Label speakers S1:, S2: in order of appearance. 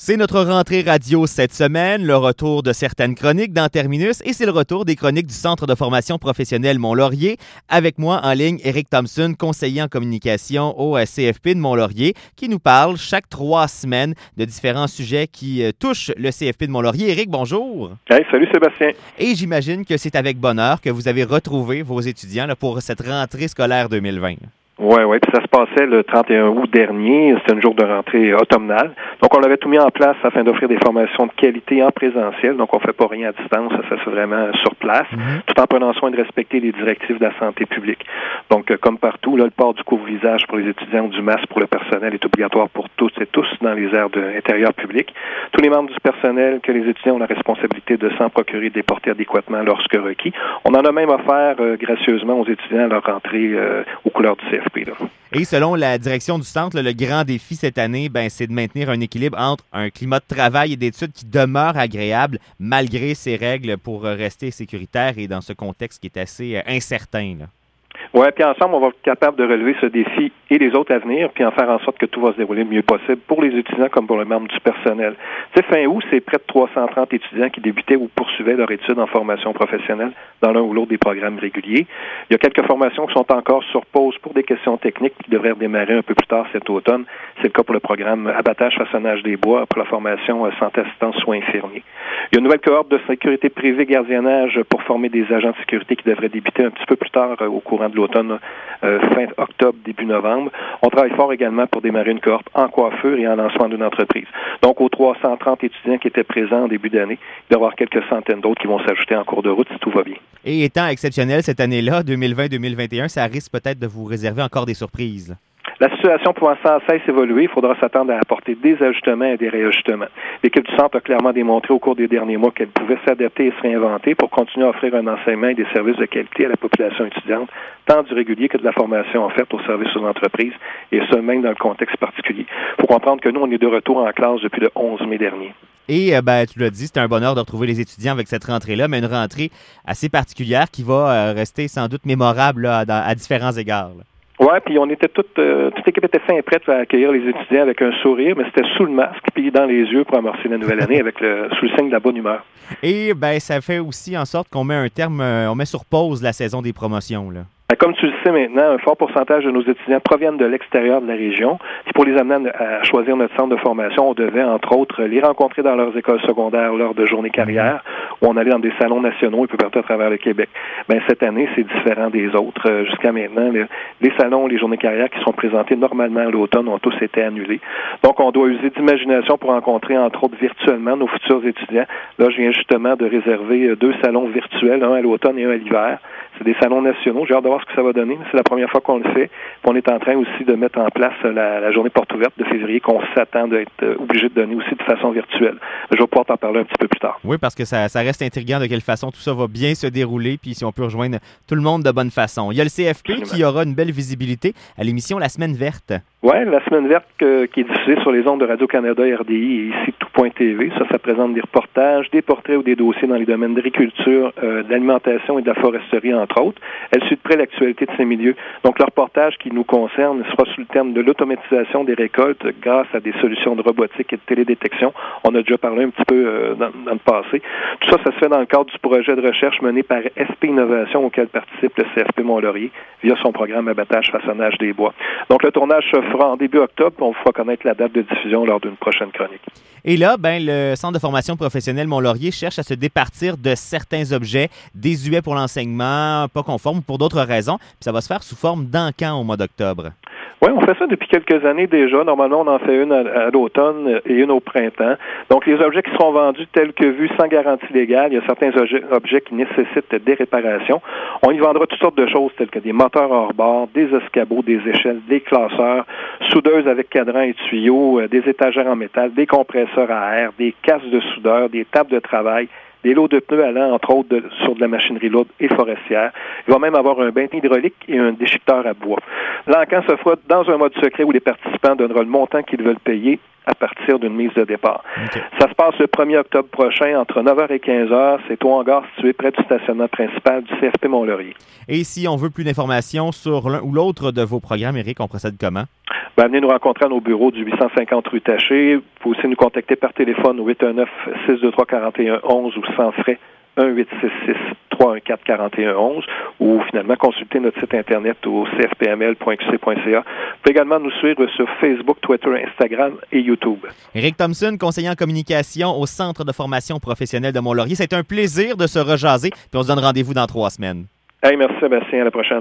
S1: C'est notre rentrée radio cette semaine, le retour de certaines chroniques dans Terminus et c'est le retour des chroniques du Centre de formation professionnelle Mont-Laurier. Avec moi en ligne, Éric Thompson, conseiller en communication au CFP de Mont-Laurier, qui nous parle chaque 3 semaines de différents sujets qui touchent le CFP de Mont-Laurier. Éric, bonjour.
S2: Hey, salut Sébastien.
S1: Et j'imagine que c'est avec bonheur que vous avez retrouvé vos étudiants là, pour cette rentrée scolaire 2020.
S2: Oui, puis ça se passait le 31 août dernier, c'était un jour de rentrée automnale. Donc, on avait tout mis en place afin d'offrir des formations de qualité en présentiel. Donc, on fait pas rien à distance, ça se fait vraiment sur place, tout en prenant soin de respecter les directives de la santé publique. Donc, comme partout, là, le port du couvre-visage pour les étudiants ou du masque pour le personnel est obligatoire pour toutes et tous dans les aires intérieures publiques. Tous les membres du personnel que les étudiants ont la responsabilité de s'en procurer des portées adéquatement lorsque requis. On en a même offert gracieusement aux étudiants à leur rentrée aux couleurs du CFP.
S1: Et selon la direction du centre, le grand défi cette année, c'est de maintenir un équilibre entre un climat de travail et d'études qui demeure agréable malgré ces règles pour rester sécuritaire et dans ce contexte qui est assez incertain.
S2: Oui, puis ensemble, on va être capable de relever ce défi et les autres à venir, puis en faire en sorte que tout va se dérouler le mieux possible pour les étudiants comme pour les membres du personnel. Tu sais, fin août, c'est près de 330 étudiants qui débutaient ou poursuivaient leur étude en formation professionnelle dans l'un ou l'autre des programmes réguliers. Il y a quelques formations qui sont encore sur pause pour des questions techniques qui devraient redémarrer un peu plus tard cet automne. C'est le cas pour le programme abattage, façonnage des bois, pour la formation santé assistance soins infirmiers. Il y a une nouvelle cohorte de sécurité privée gardiennage pour former des agents de sécurité qui devraient débuter un petit peu plus tard au courant de l'automne, fin octobre, début novembre. On travaille fort également pour démarrer une cohorte en coiffure et en lancement d'une entreprise. Donc, aux 330 étudiants qui étaient présents en début d'année, il va y avoir quelques centaines d'autres qui vont s'ajouter en cours de route si tout va bien.
S1: Et étant exceptionnel cette année-là, 2020-2021, ça risque peut-être de vous réserver encore des surprises.
S2: La situation pouvant sans cesse évoluer, il faudra s'attendre à apporter des ajustements et des réajustements. L'équipe du Centre a clairement démontré au cours des derniers mois qu'elle pouvait s'adapter et se réinventer pour continuer à offrir un enseignement et des services de qualité à la population étudiante, tant du régulier que de la formation offerte aux services aux entreprises, et ce, même dans le contexte particulier. Il faut comprendre que nous, on est de retour en classe depuis le 11 mai dernier.
S1: Et tu l'as dit, c'est un bonheur de retrouver les étudiants avec cette rentrée-là, mais une rentrée assez particulière qui va rester sans doute mémorable là, à différents égards.
S2: Oui, puis on était toute l'équipe était fin et prête à accueillir les étudiants avec un sourire, mais c'était sous le masque puis dans les yeux pour amorcer la nouvelle année avec sous le signe de la bonne humeur.
S1: Et ça fait aussi en sorte qu'on met un terme, on met sur pause la saison des promotions, là.
S2: Comme tu le sais maintenant, un fort pourcentage de nos étudiants proviennent de l'extérieur de la région. Puis pour les amener à choisir notre centre de formation, on devait, entre autres, les rencontrer dans leurs écoles secondaires lors de journées carrière, où on allait dans des salons nationaux un peu partout à travers le Québec. Cette année, c'est différent des autres. Jusqu'à maintenant, les salons, les journées carrière qui sont présentés normalement à l'automne ont tous été annulés. Donc, on doit user d'imagination pour rencontrer, entre autres, virtuellement nos futurs étudiants. Là, je viens justement de réserver 2 salons virtuels, un à l'automne et un à l'hiver. C'est des salons nationaux. J'ai hâte de voir ce que ça va donner. C'est la première fois qu'on le fait. Puis on est en train aussi de mettre en place la journée porte ouverte de février qu'on s'attend d'être obligé de donner aussi de façon virtuelle. Je vais pouvoir t'en parler un petit peu plus tard.
S1: Oui, parce que ça reste intriguant de quelle façon tout ça va bien se dérouler, puis si on peut rejoindre tout le monde de bonne façon. Il y a le CFP qui aura une belle visibilité à l'émission La Semaine verte.
S2: Oui, La Semaine verte qui est diffusée sur les ondes de Radio-Canada, RDI et ici tout.tv. Ça présente des reportages, des portraits ou des dossiers dans les domaines d'agriculture, de l'alimentation et de la foresterie, entre autres. Elle suit de près l'actualité de ces milieux. Donc, le reportage qui nous concerne sera sous le terme de l'automatisation des récoltes grâce à des solutions de robotique et de télédétection. On a déjà parlé un petit peu dans le passé. Tout ça se fait dans le cadre du projet de recherche mené par SP Innovation auquel participe le CFP Mont-Laurier via son programme abattage, façonnage des bois. Donc, le tournage se fera en début octobre, puis on vous fera connaître la date de diffusion lors d'une prochaine chronique.
S1: Et là, le Centre de formation professionnelle Mont-Laurier cherche à se départir de certains objets désuets pour l'enseignement, pas conformes ou pour d'autres raisons, puis ça va se faire sous forme d'encan au mois d'octobre.
S2: Oui, on fait ça depuis quelques années déjà. Normalement, on en fait une à l'automne et une au printemps. Donc, les objets qui seront vendus tels que vus sans garantie légale, il y a certains objets qui nécessitent des réparations. On y vendra toutes sortes de choses telles que des moteurs hors bord, des escabeaux, des échelles, des classeurs, soudeuses avec cadran et tuyaux, des étagères en métal, des compresseurs à air, des casques de soudeur, des tables de travail, des lots de pneus allant, entre autres, sur de la machinerie lourde et forestière. Il va même avoir un bain hydraulique et un déchiqueteur à bois. L'encan se fera dans un mode secret où les participants donneront le montant qu'ils veulent payer à partir d'une mise de départ. Okay. Ça se passe le 1er octobre prochain entre 9h et 15h. C'est au hangar situé près du stationnement principal du CFP Mont-Laurier.
S1: Et si on veut plus d'informations sur l'un ou l'autre de vos programmes, Éric, on procède comment?
S2: venez nous rencontrer à nos bureaux du 850 rue Taché. Vous pouvez aussi nous contacter par téléphone au 819-623-4111 ou sans frais 1-866-314-4111 ou finalement consulter notre site Internet au cfpml.qc.ca. Vous pouvez également nous suivre sur Facebook, Twitter, Instagram et YouTube.
S1: Éric Thompson, conseiller en communication au Centre de formation professionnelle de Mont-Laurier. C'est un plaisir de se rejaser, puis on se donne rendez-vous dans 3 semaines.
S2: Hey, merci Sébastien, à la prochaine.